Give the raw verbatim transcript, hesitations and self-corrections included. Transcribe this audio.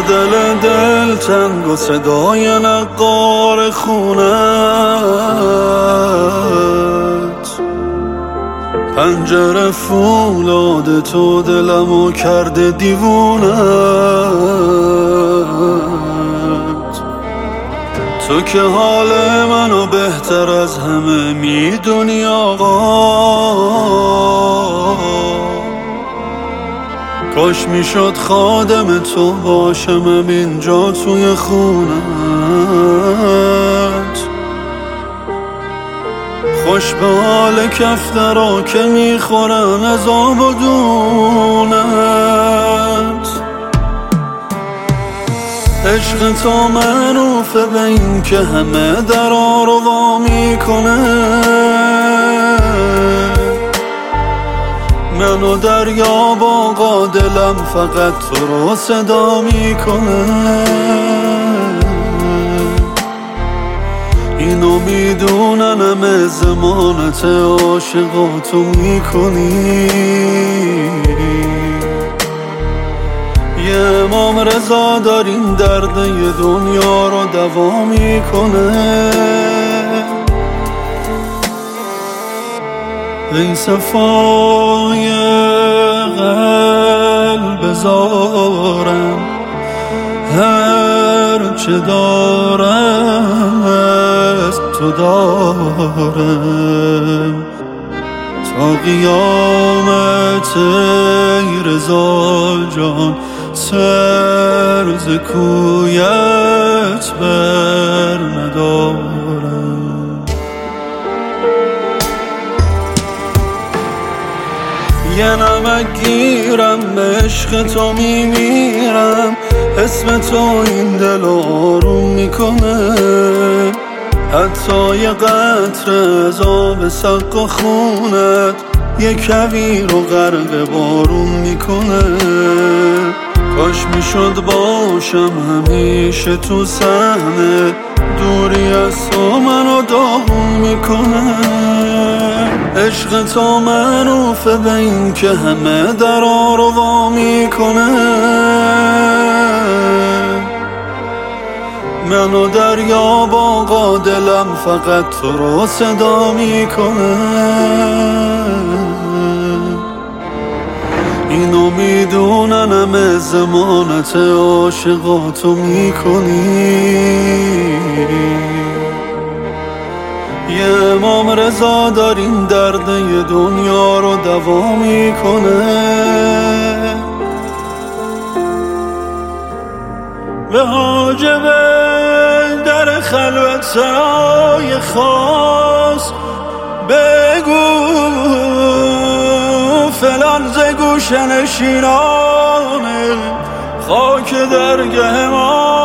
دل دل تنگ و صدای نقار خونت، پنجره فولاد تو دلمو کرده دیوونت. تو که حال منو بهتر از همه میدونی آقا، کاش میشد خادم تو باشم اینجا توی خونت. خوش به حال کفترا که میخورن از آب و دونت. عشق تو معروفه به این که همه درا رو وا میکنه، منو دریا باقا دلم فقط تو رو صدا میکنه. اینو میدونن همه زمانت عاشقاتو میکنی. یه امام رضا دارین درد یه دنیا رو دوا میکنه. ای صفای قلب زارم، هر چه دارم از تو دارم. تا قیامت ای رضا جان سر ز کویت بر ندارم. یه نمک گیرم به عشق تو میمیرم، اسم تو این دل آروم میکنه. حتی یه قطره از آب سقف و خونت یه کویر و غرق بارون میکنه. کاش میشد باشم همیشه تو صحنه، دوری از تو منو داغون میکنه. عشق تو معروفه به این که همه درا رو وا میکنه. منو دریا باقا دلم فقط تو رو صدا میکنه. اینو میدونن همه زمانت عاشقاتو میکنی. یه امام رضا دارین درد یه دنیا رو دوا میکنه. به حاجب در خلوت سرای خاص بگو فلان ز گوشه نشینانه خاک درگه ما